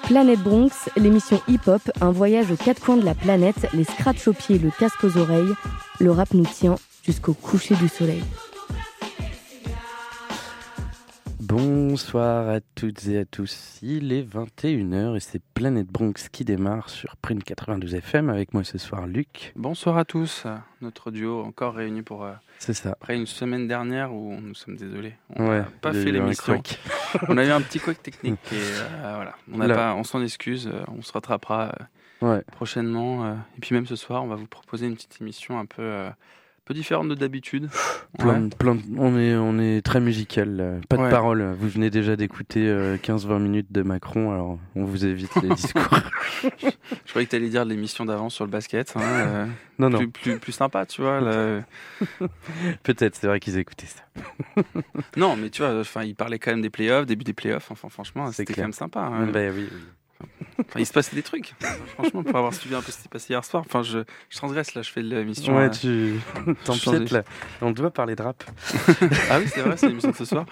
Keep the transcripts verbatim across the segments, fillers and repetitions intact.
Planète Bronx, l'émission hip-hop, un voyage aux quatre coins de la planète, les scratchs aux pieds, le casque aux oreilles. Le rap nous tient jusqu'au coucher du soleil. Bonsoir à toutes et à tous, il est vingt et une heures et c'est Planète Bronx qui démarre sur Prune quatre-vingt-douze F M avec moi ce soir Luc. Bonsoir à tous, notre duo encore réuni pour euh, c'est ça. Après une semaine dernière où nous sommes désolés, on ouais, n'a pas fait l'émission, on a eu un petit couac technique et euh, voilà, on, a pas, on s'en excuse, on se rattrapera euh, ouais. prochainement euh, et puis même ce soir on va vous proposer une petite émission un peu... Euh, peu différente de d'habitude. Plein, ouais. plein, on, est, on est très musical, euh, pas de ouais. paroles. Vous venez déjà d'écouter euh, quinze vingt minutes de Macron, alors on vous évite les discours. Je croyais que tu allais dire l'émission d'avant sur le basket. Hein, euh, non, non. Plus, plus, plus sympa, tu vois. Là. Peut-être, c'est vrai qu'ils écoutaient ça. Non, mais tu vois, ils parlaient quand même des playoffs, début des playoffs. Enfin, franchement, c'était clair. quand même sympa. Hein. Bah, oui, oui. Enfin, il se passait des trucs. Franchement, pour avoir suivi un peu ce qui s'est passé hier soir, enfin, je, je transgresse là, je fais de l'émission. Ouais, euh, tu t'empiètes là. On doit parler de rap. Ah oui, c'est vrai, c'est l'émission de ce soir.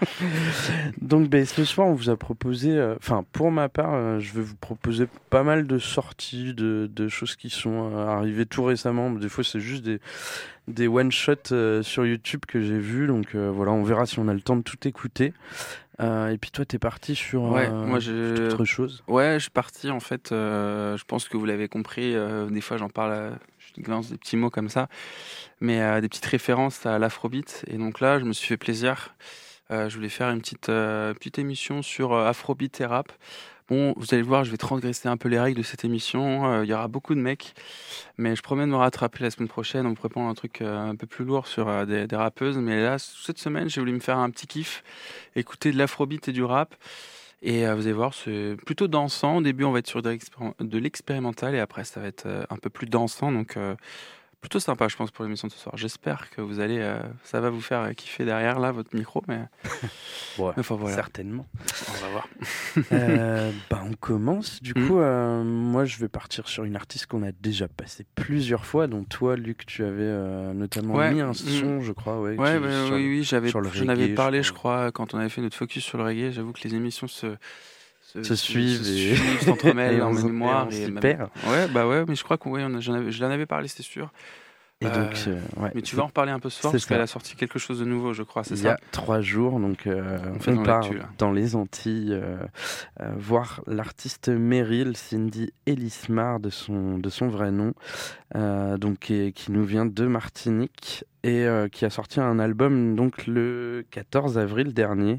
Donc, ben, ce soir, on vous a proposé, enfin, euh, pour ma part, euh, je vais vous proposer pas mal de sorties, de, de choses qui sont euh, arrivées tout récemment. Des fois, c'est juste des, des one-shots euh, sur YouTube que j'ai vus. Donc, euh, voilà, on verra si on a le temps de tout écouter. Euh, et puis toi, t'es parti sur ouais, euh, moi je... autre chose. Ouais, je suis parti en fait. Euh, je pense que vous l'avez compris. Euh, des fois, j'en parle, euh, je glance des petits mots comme ça, mais euh, des petites références à l'afrobeat. Et donc là, je me suis fait plaisir. Euh, je voulais faire une petite euh, petite émission sur euh, afrobeat et rap. Bon, vous allez voir, je vais transgresser un peu les règles de cette émission. Euh, il y aura beaucoup de mecs, mais je promets de me rattraper la semaine prochaine. On me prépare un truc euh, un peu plus lourd sur euh, des, des rappeuses. Mais là, cette semaine, j'ai voulu me faire un petit kiff, écouter de l'afrobeat et du rap. Et euh, vous allez voir, c'est plutôt dansant. Au début, on va être sur de, l'expérim- de l'expérimental et après, ça va être euh, un peu plus dansant. Donc, euh, plutôt sympa, je pense, pour l'émission de ce soir. J'espère que vous allez, euh, ça va vous faire kiffer derrière là votre micro, mais, ouais, mais enfin, voilà. Certainement. On va voir. euh, bah, on commence. Du mmh. coup, euh, moi, je vais partir sur une artiste qu'on a déjà passée plusieurs fois, dont toi, Luc, tu avais euh, notamment ouais. mis un son, mmh. je crois. Ouais, ouais qui, bah, sur, oui, oui, j'avais, sur le j'en avais reggae, parlé, je crois. je crois, quand on avait fait notre focus sur le reggae. J'avoue que les émissions se se, se suivent, se, et... suivent, s'entremêlent en mémoire. Et et même... Ouais, bah ouais, mais je crois qu'on, ouais, on a, j'en avais, je l'en avais parlé, c'était sûr. Et donc, euh, ouais, mais tu vas en reparler un peu ce soir parce ça. Qu'elle a sorti quelque chose de nouveau, je crois, c'est Il ça. Il y a trois jours, donc euh, on, on part dans les Antilles euh, euh, voir l'artiste Meryl Cindy Ellismar de son de son vrai nom, euh, donc qui, qui nous vient de Martinique et euh, qui a sorti un album donc le quatorze avril dernier.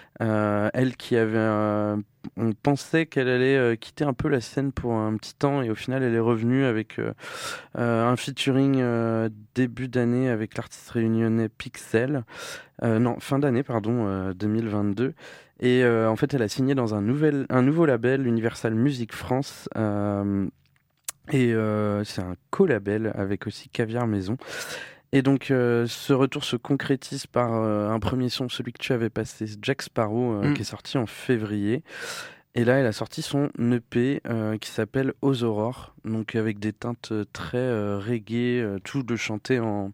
Euh, elle qui avait euh, on pensait qu'elle allait euh, quitter un peu la scène pour un petit temps et au final elle est revenue avec euh, euh, un featuring euh, début d'année avec l'artiste réunionnais Pixel euh, non fin d'année pardon euh, deux mille vingt-deux et euh, en fait elle a signé dans un nouvel un nouveau label Universal Music France euh, et euh, c'est un co-label avec aussi Caviar Maison. Et donc, euh, ce retour se concrétise par euh, un premier son, celui que tu avais passé, Jack Sparrow, euh, mmh. qui est sorti en février. Et là, elle a sorti son E P euh, qui s'appelle Aux Aurores, donc avec des teintes très euh, reggae, euh, tout de chanter en,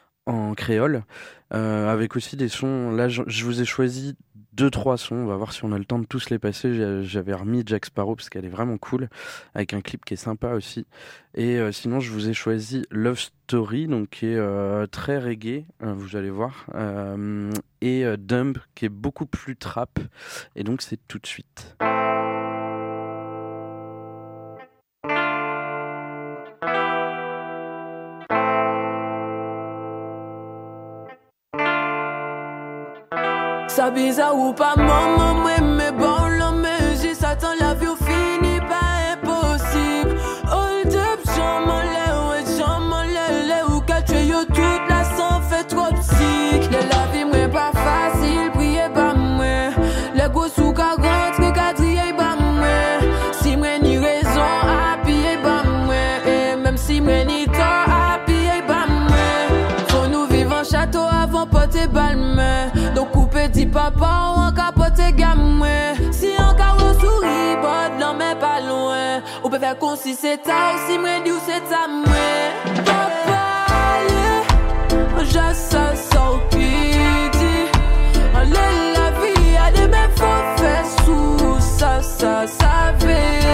en créole, euh, avec aussi des sons. Là, je, je vous ai choisi deux, trois sons, on va voir si on a le temps de tous les passer. J'avais remis Jack Sparrow parce qu'elle est vraiment cool, avec un clip qui est sympa aussi. Et euh, sinon, je vous ai choisi Love Story, donc qui est euh, très reggae, euh, vous allez voir, euh, et euh, Dumb, qui est beaucoup plus trap. Et donc, c'est tout de suite. Ça bizarre ou pas, maman, moi, mais bon, l'homme, j'ai Satan, la vie, fini, pas impossible. Hold up, j'en m'en l'air, ouais, j'en m'en l'air, ou qu'à tuer, yo, toute la sang fait trop psych. La vie, moi, pas facile, priez pas, moi. Les gosses ou qu'à rentrer, qu'à trier, pas, moi. Si moi, ni raison, à piller, pas, moi. Et même si moi, ni tort, à piller, pas, moi. Faut nous vivre en château avant porter balmain. Donc, petit papa ou un capote gamme. Si un carreau sourit, bord non mais pas loin. On peut faire comme si c'est ta aussi, mais du c'est ta main. Papa, yeah, j'ai ça, ça qui dit. On l'aime la vie, à des mêmes faut faire sous ça, ça, ça fait.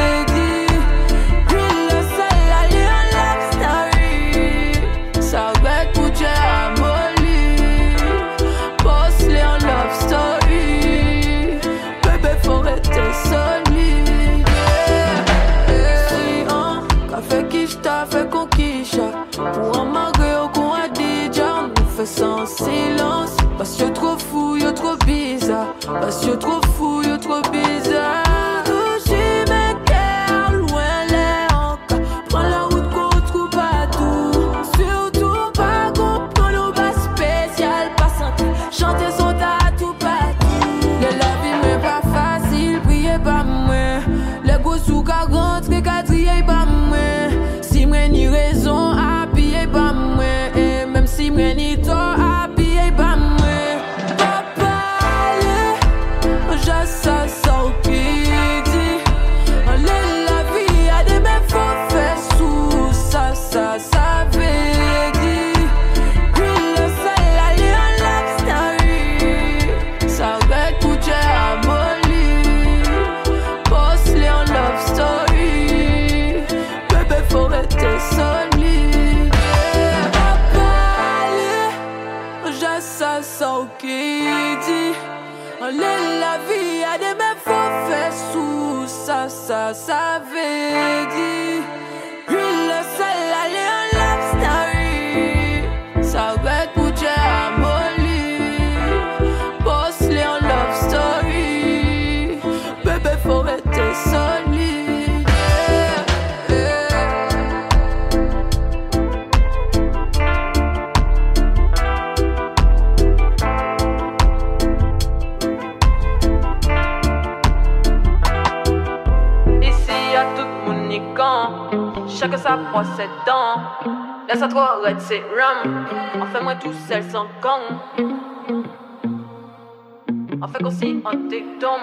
ça, ça, ça veut dire. Lui le seul aller en love story. Ça va être pour Dieu à Molly. Boss les en love story. Bébé faut rester solide. Yeah, yeah. Ici y'a tout mon nican. Chacun sa procède dents. Laisse à trop red c'est rum. On fait moins tout seul sans con. On fait qu'aussi on t'étombe.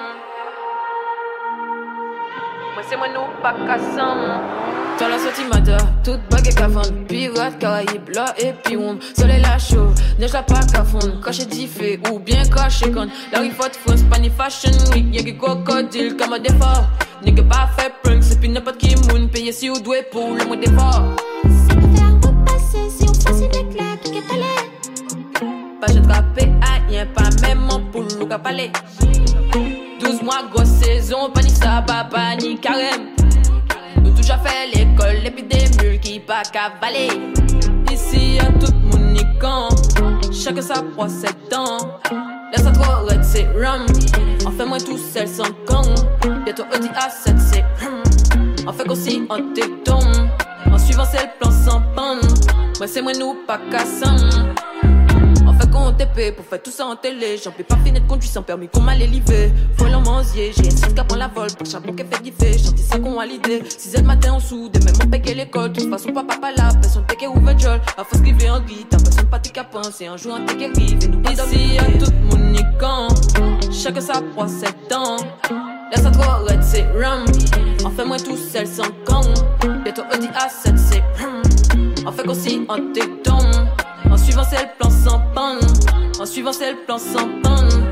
Moi c'est moi nous pas cassant. Dans la sortie mada, toute bague et cavane. Pirate, Caraïbes, là et puis on. Soleil la chaud, neige la pas qu'à fond. Caché diffé ou bien caché con. La rifotte France, Pani Fashion Week. Y'a qui crocodile comme un défort. Nigga pas fait prank, c'est puis n'importe qui moun. Payé si ou doué pour le mois d'effort. Ça peut faire repasser si on fascine avec la qui est allée. Pas je trappé à rien, pas même en poule ou qu'à palais. douze mois, grosse saison, pas ni sabbat, pas ni carême. Nous déjà fait l'école, et puis des mules qui pas cavaler. Ici y'a tout mon nican. Chacun sa procède dents. Laisse à trop red c'est rum. On fait moins tout seul sans con. Bientôt Audi A sept c'est rum. On fait qu'aussi on t'étombe. En suivant c'est le plan sans panne. Moi c'est moi nous pas cassant. On fait qu'on T P pour faire tout ça en télé. J'en peux pas finir de conduire sans permis qu'on m'a l'élivé. Faut l'emmanzier, j'ai un six qui prend la vol. Pour charbon qui fait diffé, chanter ça qu'on a l'idée. six heures le matin on soude, même on paye l'école. De toute façon papa pas là, personne t'es qui ouvre jol. À force qu'il vient en gris, t'as personne pas t'es qu'à penser. Un jour un t'es qui arrive et nous pas dormir. Ici y'a tout mon nican. Chacun sa procède dents. Laisse à trop red c'est rum. On fait moins tout seul sans con. Bientôt Audi A sept c'est rum. On fait qu'aussi on t'étombe. En suivant c'est le plan sans panne. En suivant c'est le plan sans panne.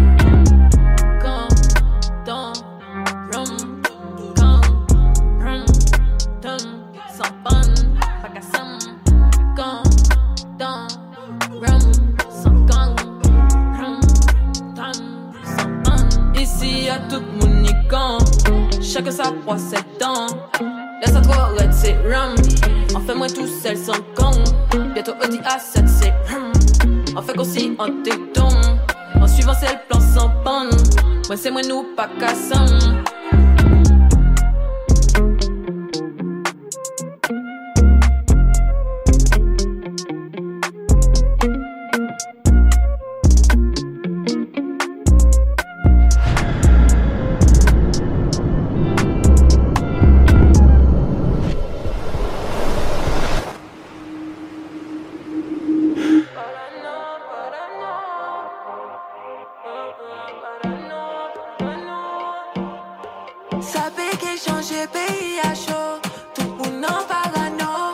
Quand dans rum. Quand rum. Tum sans panne. Pas qu'à sam. Quand dans rum. Sans gang. Rum. Tum sans panne. Ici y'a tout mon nican. Chacun sa procède dents. Laisse à trop red c'est rum. On fait moins tout seul sans con. Bientôt Audi A sept c'est rum. On fait qu'aussi on t'étombe. En suivant c'est le plan sans panne. Moi c'est moi nous pas cassant. Ça bégaye changer pays à chaud. Tout le monde en parano.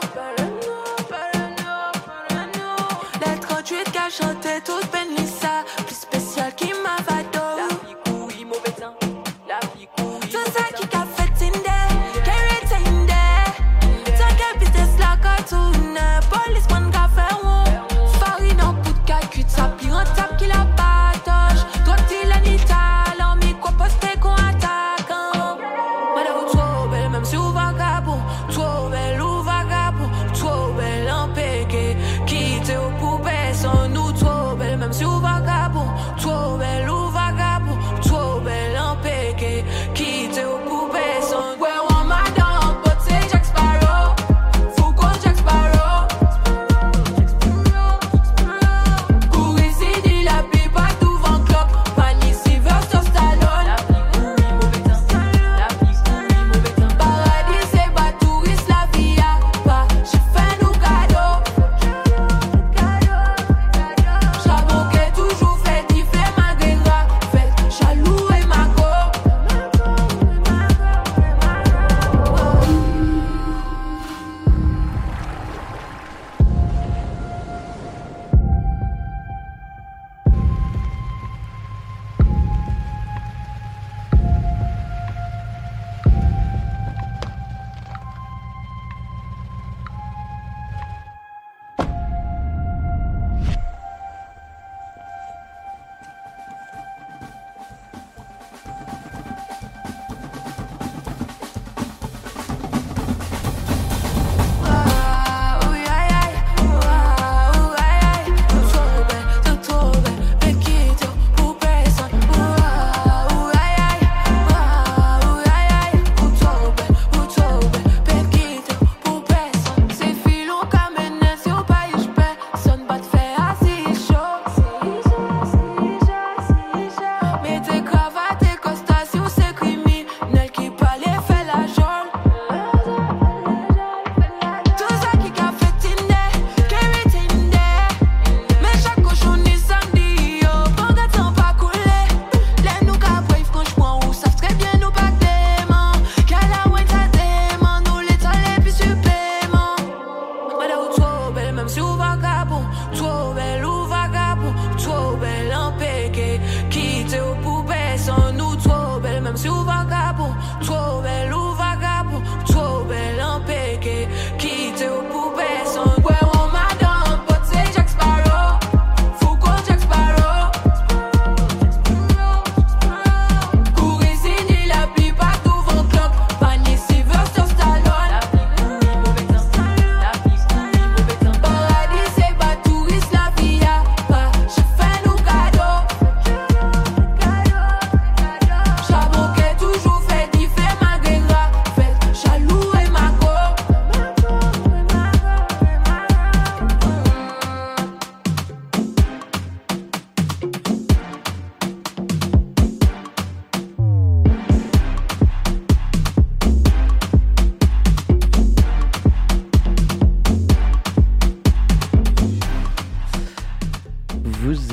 Les trente-huit qu'a chanté toute Benissa. Plus spécial qui m'a vado. La vie couille, mauvais temps. La vie couille. Tout ça qui qu'a fait Tinder. Carrot Tinder. Tant qu'elle business la cartoon. Policeman qu'a fait on. Farine en bout de calcul. Ça pire en tape qui la patoche. Toi t'il a ni talent. Mi quoi poster qu'on attaque. Même si on va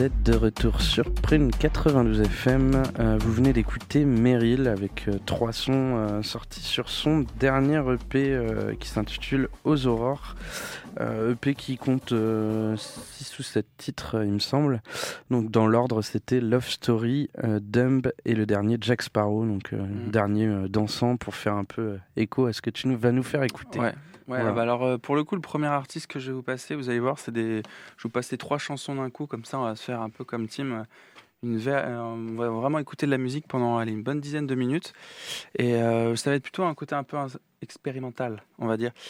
êtes de retour sur Prune quatre-vingt-douze F M. Euh, vous venez d'écouter Meryl avec euh, trois sons euh, sortis sur son dernier E P euh, qui s'intitule Aux Aurores. Euh, E P qui compte euh, six ou sept titres, euh, il me semble. Donc dans l'ordre, c'était Love Story, euh, Dumb et le dernier Jack Sparrow. Donc euh, mmh. dernier euh, dansant pour faire un peu euh, écho à ce que tu nous, vas nous faire écouter. Ouais. Ouais, voilà. bah alors euh, pour le coup, le premier artiste que je vais vous passer, vous allez voir, c'est des. Je vais vous passer trois chansons d'un coup, comme ça, on va se faire un peu comme team. Une ver... On va vraiment écouter de la musique pendant allez, une bonne dizaine de minutes, et euh, ça va être plutôt un côté un peu expérimental, on va dire.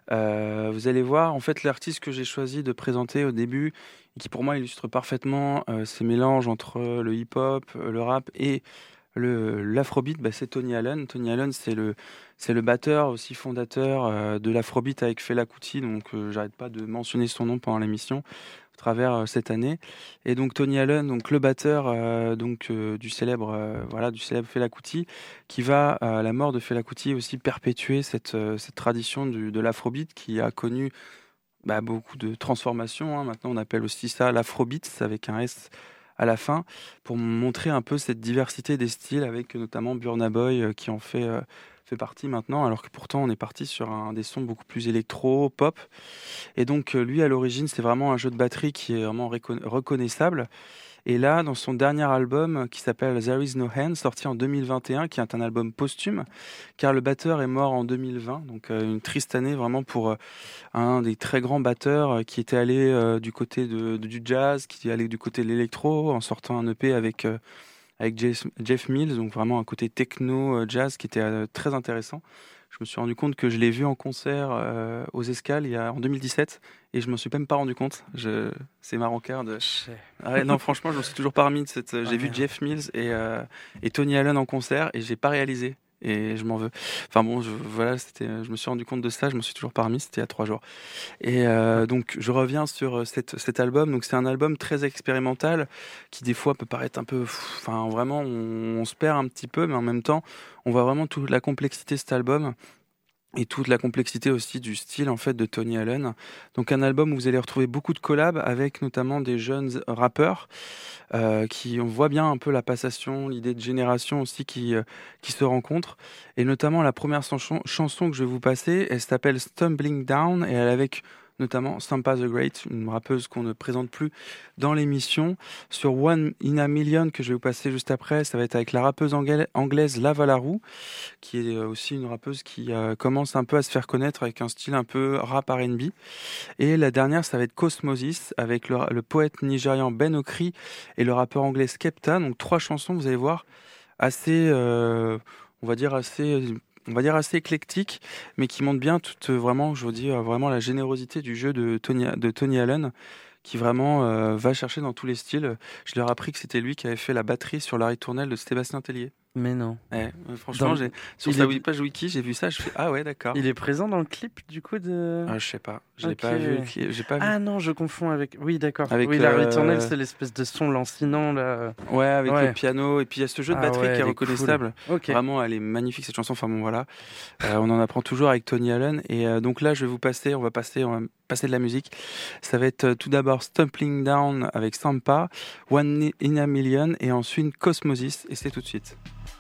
Euh, vous allez voir, en fait, l'artiste que j'ai choisi de présenter au début, et qui pour moi illustre parfaitement euh, ces mélanges entre le hip-hop, le rap et Le, l'afrobeat, bah, c'est Tony Allen. Tony Allen, c'est le, c'est le batteur aussi fondateur euh, de l'afrobeat avec Fela Kuti, donc euh, j'arrête pas de mentionner son nom pendant l'émission à travers euh, cette année. Et donc Tony Allen, donc le batteur euh, donc euh, du célèbre euh, voilà du célèbre Fela Kuti, qui va à la mort de Fela Kuti aussi perpétuer cette euh, cette tradition du, de l'afrobeat qui a connu bah, beaucoup de transformations. Hein. Maintenant, on appelle aussi ça l'afrobeat avec un S à la fin, pour montrer un peu cette diversité des styles, avec notamment Burna Boy euh, qui en fait, euh, fait partie maintenant, alors que pourtant on est parti sur un, des sons beaucoup plus électro, pop. Et donc euh, lui, à l'origine, c'est vraiment un jeu de batterie qui est vraiment reconna- reconnaissable. Et là, dans son dernier album qui s'appelle There Is No Hand, sorti en deux mille vingt et un, qui est un album posthume, car le batteur est mort en deux mille vingt, donc euh, une triste année vraiment pour euh, un des très grands batteurs euh, qui était allé euh, du côté de, de, du jazz, qui est allé du côté de l'électro, en sortant un E P avec, euh, avec Jeff, Jeff Mills, donc vraiment un côté techno-jazz qui était euh, très intéressant. Je me suis rendu compte que je l'ai vu en concert euh, aux Escales il y a, en deux mille dix-sept, et je me suis même pas rendu compte. Je, c'est marrant car de. Ah ouais, non, franchement, je me suis toujours pas remis de cette. J'ai ah, vu merde. Jeff Mills et, euh, et Tony Allen en concert, et j'ai pas réalisé. Et je m'en veux. Enfin bon, je, voilà, c'était. Je me suis rendu compte de ça. Je me suis toujours pas remis. C'était il y a trois jours. Et euh, donc, je reviens sur cette, cet album. Donc, c'est un album très expérimental qui des fois peut paraître un peu. Enfin, vraiment, on, on se perd un petit peu, mais en même temps, on voit vraiment toute la complexité de cet album. Et toute la complexité aussi du style en fait de Tony Allen. Donc un album où vous allez retrouver beaucoup de collabs avec notamment des jeunes rappeurs euh, qui on voit bien un peu la passation, l'idée de génération aussi qui euh, qui se rencontrent. Et notamment la première chanson, chanson que je vais vous passer, elle s'appelle Stumbling Down et elle est avec notamment Sampa the Great, une rappeuse qu'on ne présente plus dans l'émission. Sur One in a Million, que je vais vous passer juste après, ça va être avec la rappeuse anglaise Lava Larue, qui est aussi une rappeuse qui euh, commence un peu à se faire connaître avec un style un peu rap R and B. Et la dernière, ça va être Cosmosis, avec le, le poète nigérian Ben Okri et le rappeur anglais Skepta. Donc trois chansons, vous allez voir, assez, euh, on va dire assez... on va dire assez éclectique, mais qui montre bien toute vraiment, je veux dire, vraiment la générosité du jeu de Tony, de Tony Allen, qui vraiment euh, va chercher dans tous les styles. Je leur ai appris que c'était lui qui avait fait la batterie sur la ritournelle de Sébastien Tellier. Mais non. Ouais, franchement, j'ai, sur sa est... page wiki, j'ai vu ça, je fais ah ouais, d'accord. Il est présent dans le clip du coup de. Ah, je sais pas, je okay. l'ai pas vu. J'ai pas vu. Ah non, je confonds avec. Oui, d'accord. Avec oui, la euh... ritournelle, c'est l'espèce de son lancinant là. Ouais, avec ouais. le piano et puis il y a ce jeu de batterie ah ouais, qui est reconnaissable. Cool. Okay. Vraiment, elle est magnifique cette chanson. Enfin bon, voilà. euh, on en apprend toujours avec Tony Allen et euh, donc là, je vais vous passer, on va passer, on va passer de la musique. Ça va être euh, tout d'abord Stumbling Down avec Sampa, One in a Million et ensuite Cosmosis et c'est tout de suite.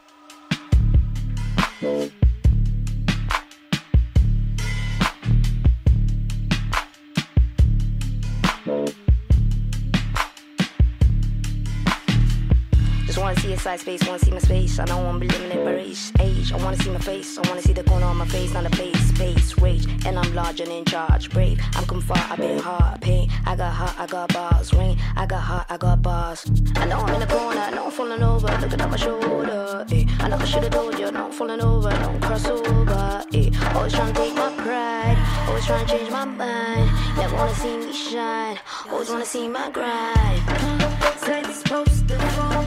Just wanna see a side space, wanna see my space. I don't wanna be limited by race, age. I wanna see my face, I wanna see the corner on my face, not a place, space, rage. And I'm large and in charge, brave. I'm come far, I've been hard, pain. I got heart, I got bars, rain. I got heart, I got bars. I know I'm in the corner, I know I'm falling over, looking at my shoulder. Eh. I know I should've told you, I know I'm falling over, don't cross over. Eh. Always trying to take my pride, always trying to change my mind. Never wanna see me shine, always wanna see my grind. Say this supposed to fall.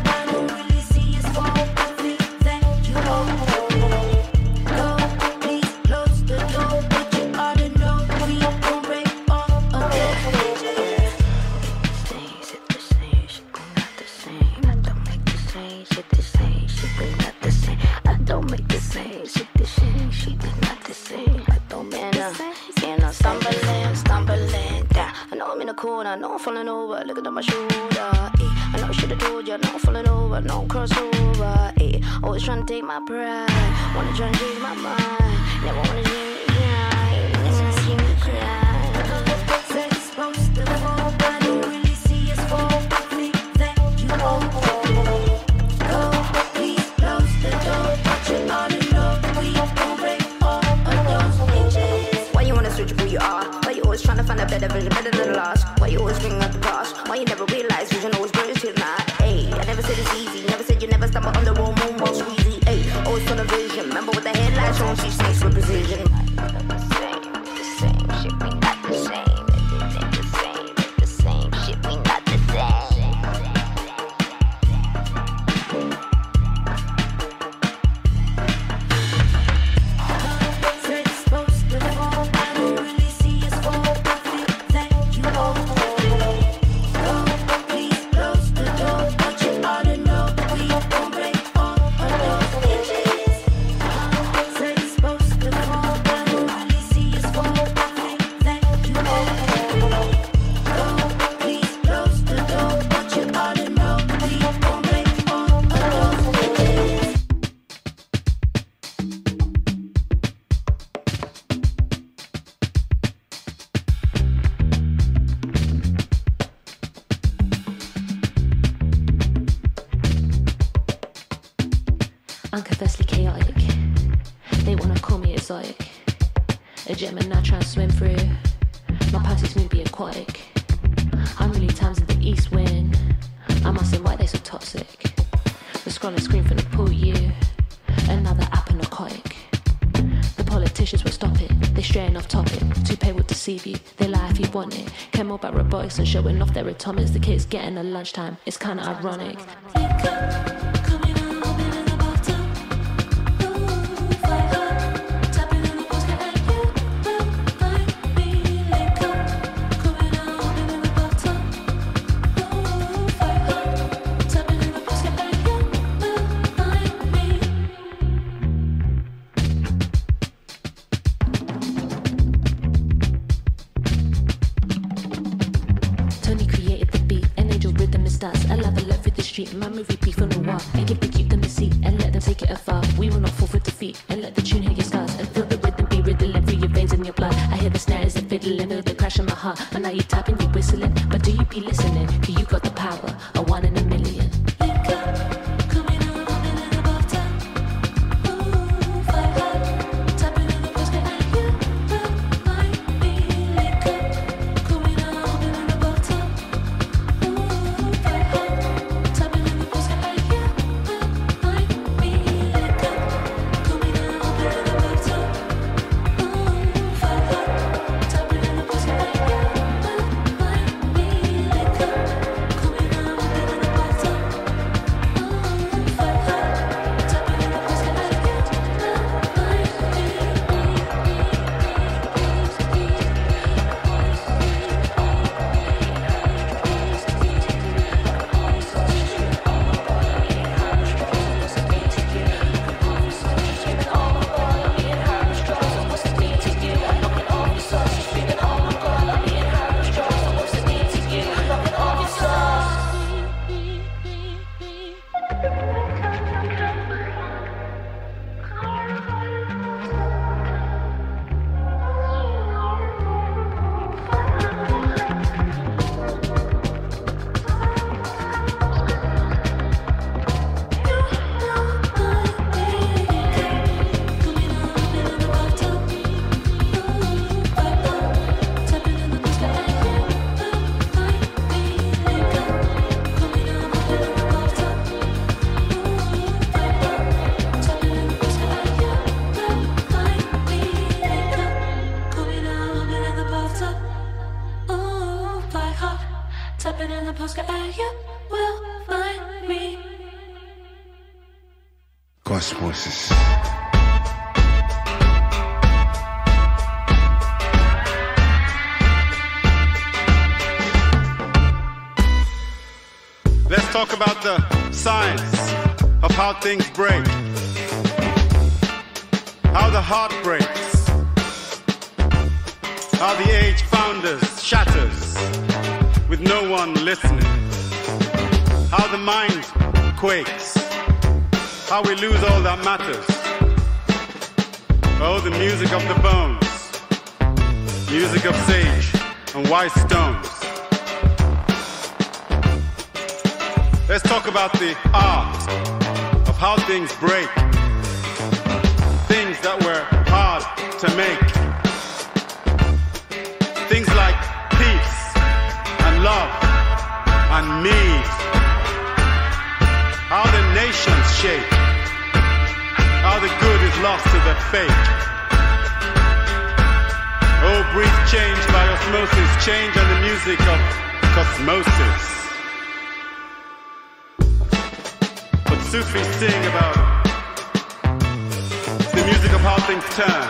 the corner, no falling over, looking at my shoulder. Eh. I know I should've told you, no falling over, no crossover. Eh. Always trying to take my pride, wanna try and change my mind. Never wanna see me cry, never see me cry. Said it's supposed to fall, but you really see us fall. Quickly, then you won't. Go, please close the door, but you're all alone. We gon' break all of those hinges. Why you wanna switch who you are? Why you always trying to find a better vision, better than the last? Why you always bring up the past? Why you never realize vision always grows to that? Ayy, I never said it's easy, never said you never stumble on the wrong moon while squeezy. Ayy, always on a vision, remember with the headlights on, she snakes with precision. The same, the same shit, we not the same. It ain't the same, it's the same shit, we not the same. Said it's supposed to fall, I don't really see us fall. Quickly, then you won't. Go, please close the door, but you ought to know we gon' break all of those hinges. Said it's supposed to fall, I don't really see us fall. Quickly, then you won't. Go, please close the door, but you ought to know we gon' break all of those hinges. I'm conversely chaotic. They wanna call me exotic. A Gemini try and swim through. My past is be aquatic. I'm really times in the east wind. I must say why they so toxic. The scrolling screen from the pool, you. Another app and narcotic. The politicians will stop it. They straying off topic. Toupee will deceive you. They lie if you want it. Care more about robotics and showing off their atomics. The kids getting a lunchtime. It's kinda ironic. Tony created the beat, an angel rhythm is dance. I love a love through the street, my movie beef on the wall. And give the cute them a seat and let them take it afar. We will not fall for defeat and let the tune hit your scars. And feel the rhythm be riddling through your veins and your blood. I hear the snares and fiddling, feel the crash in my heart. And now you tapping, you whistling, but do you be listening? Cause you got the power, a one in a million. Voices. Let's talk about the science of how things break, how the heart breaks, how the age founders shatters, with no one listening. How the mind quakes, how we lose all that matters. Oh, the music of the bones, music of sage and white stones. Let's talk about the art of how things break, things that were hard to make. Things like peace and love and need. How the nations shake, how the good is lost to the fake. Oh, breathe change by osmosis, change and the music of cosmosis. What Sufis sing about the music of how things turn,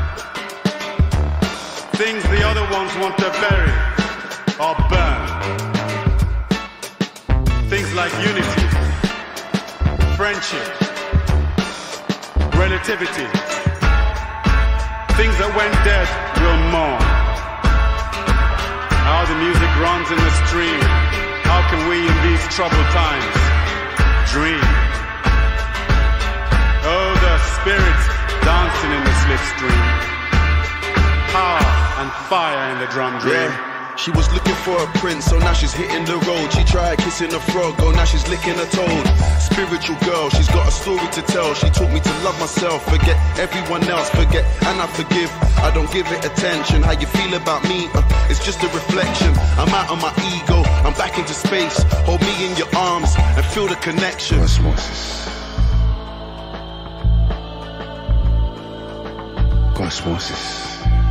things the other ones want to bury or burn. Things like unity, friendship, relativity. Things that went dead will mourn. How the music runs in the stream. How can we in these troubled times dream? Oh, the spirits dancing in the slipstream. Power and fire in the drum dream. Yeah. She was looking for a prince, so now she's hitting the road. She tried kissing a frog, oh now she's licking a toad. Spiritual girl, she's got a story to tell. She taught me to love myself, forget everyone else, forget and I forgive. I don't give it attention. How you feel about me, uh, it's just a reflection. I'm out of my ego, I'm back into space. Hold me in your arms and feel the connection. Cosmosis. Cosmosis.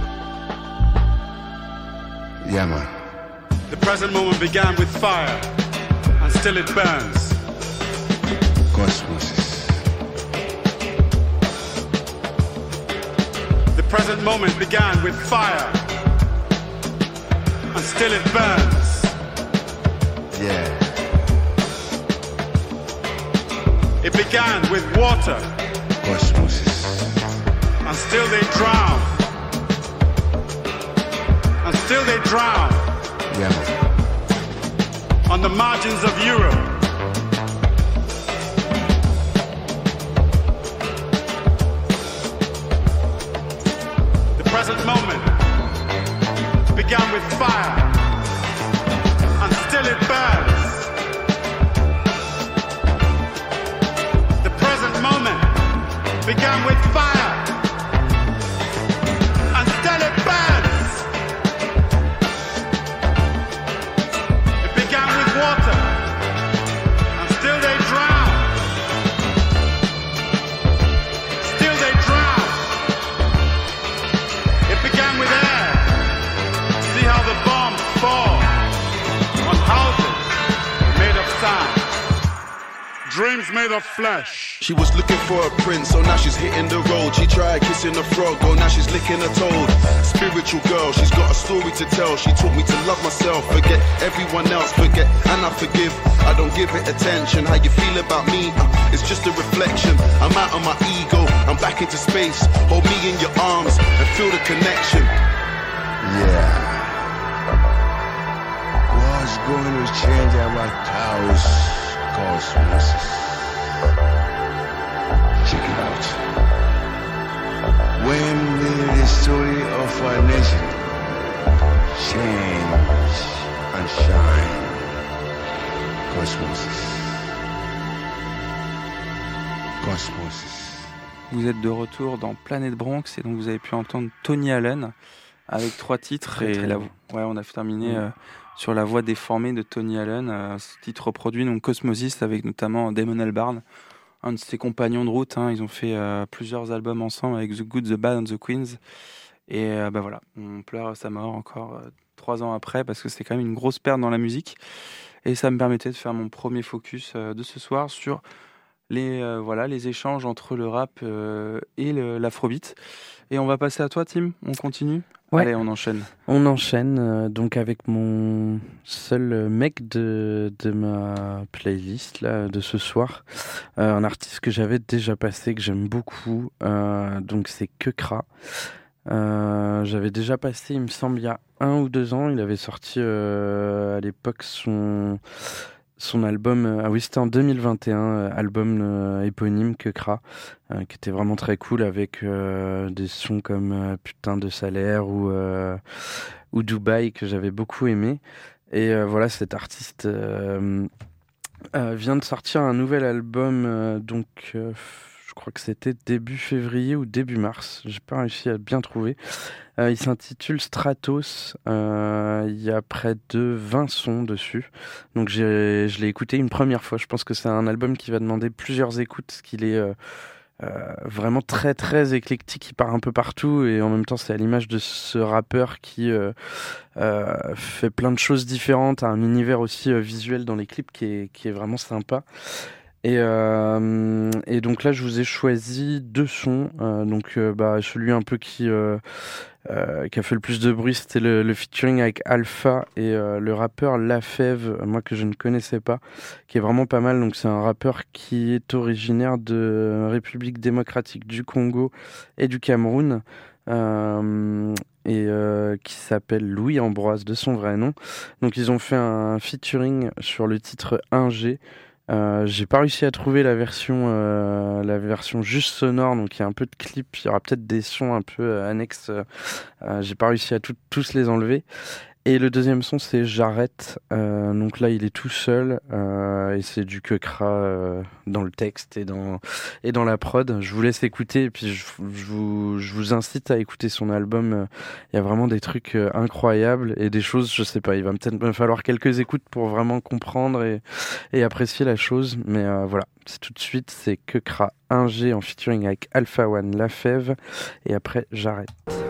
Yeah, man. The present moment began with fire, and still it burns. Cosmosis. The present moment began with fire, and still it burns. Yeah. It began with water, Cosmosis. and still they drown. And still they drown. Yeah, man. On the margins of Europe. The present moment began with fire, and still it burns. The present moment began with fire, and still it burns. Water, and still they drown. Still they drown. It began with air. See how the bombs fall on houses made of sand, dreams made of flesh. She was looking for a prince, so now she's hitting the road. She tried kissing a frog, oh now she's licking a toad. Spiritual girl, she's got a story to tell. She taught me to love myself, forget everyone else, forget and I forgive. I don't give it attention. How you feel about me, uh, it's just a reflection. I'm out of my ego, I'm back into space. Hold me in your arms and feel the connection. Yeah. What's going to change our chaos? Cosmosis. Check it out. When will the story of our nation change and shine? Cosmosis. Cosmosis. Vous êtes de retour dans Planète Bronx et donc vous avez pu entendre Tony Allen avec trois titres. Très, et très la, ouais, on a terminé mmh. euh, sur la voix déformée de Tony Allen. Euh, ce titre reproduit donc Cosmosis avec notamment Damon Albarn, un de ses compagnons de route. Hein. Ils ont fait euh, plusieurs albums ensemble avec The Good, The Bad and The Queens. Et euh, bah voilà, on pleure à sa mort encore euh, trois ans après parce que c'est quand même une grosse perte dans la musique. Et ça me permettait de faire mon premier focus euh, de ce soir sur les, euh, voilà, les échanges entre le rap euh, et le, l'afrobeat. Et on va passer à toi, Tim. On continue ? Ouais. Allez, on enchaîne. On enchaîne euh, donc avec mon seul mec de, de ma playlist là, de ce soir. Euh, un artiste que j'avais déjà passé, que j'aime beaucoup. Euh, donc c'est Kekra. Euh, j'avais déjà passé, il me semble, il y a un ou deux ans. Il avait sorti euh, à l'époque son, son album. Euh, ah oui, c'était en deux mille vingt et un, euh, album euh, éponyme Keukra, euh, qui était vraiment très cool avec euh, des sons comme euh, Putain de salaire ou, euh, ou Dubaï que j'avais beaucoup aimé. Et euh, voilà, cet artiste euh, euh, vient de sortir un nouvel album, euh, donc. Euh, Je crois que c'était début février ou début mars. J'ai pas réussi à bien trouver. Euh, il s'intitule Stratos. Euh, il y a près de vingt sons dessus. Donc j'ai, je l'ai écouté une première fois. Je pense que c'est un album qui va demander plusieurs écoutes, parce qu'il est euh, euh, vraiment très très éclectique. Il part un peu partout et en même temps c'est à l'image de ce rappeur qui euh, euh, fait plein de choses différentes, a un univers aussi euh, visuel dans les clips qui est, qui est vraiment sympa. Et, euh, et donc là, je vous ai choisi deux sons. Euh, donc, euh, bah, celui un peu qui euh, euh, qui a fait le plus de bruit, c'était le, le featuring avec Alpha et euh, le rappeur Lafève, moi que je ne connaissais pas, qui est vraiment pas mal. Donc, c'est un rappeur qui est originaire de République démocratique du Congo et du Cameroun. Euh, et euh, qui s'appelle Louis Ambroise de son vrai nom. Donc, ils ont fait un featuring sur le titre un G. Euh, j'ai pas réussi à trouver la version, euh, la version juste sonore, donc il y a un peu de clip, il y aura peut-être des sons un peu euh, annexes, euh, j'ai pas réussi à tout, tous les enlever. Et le deuxième son, c'est J'arrête, euh, donc là il est tout seul, euh, et c'est du Keukra euh, dans le texte et dans, et dans la prod. Je vous laisse écouter, et puis je, je, vous, je vous incite à écouter son album. Il y a vraiment des trucs euh, incroyables, et des choses, je sais pas, il va peut-être me falloir quelques écoutes pour vraiment comprendre et, et apprécier la chose, mais euh, voilà, c'est tout de suite, c'est Keukra un G en featuring avec Alpha One Lafève, et après J'arrête.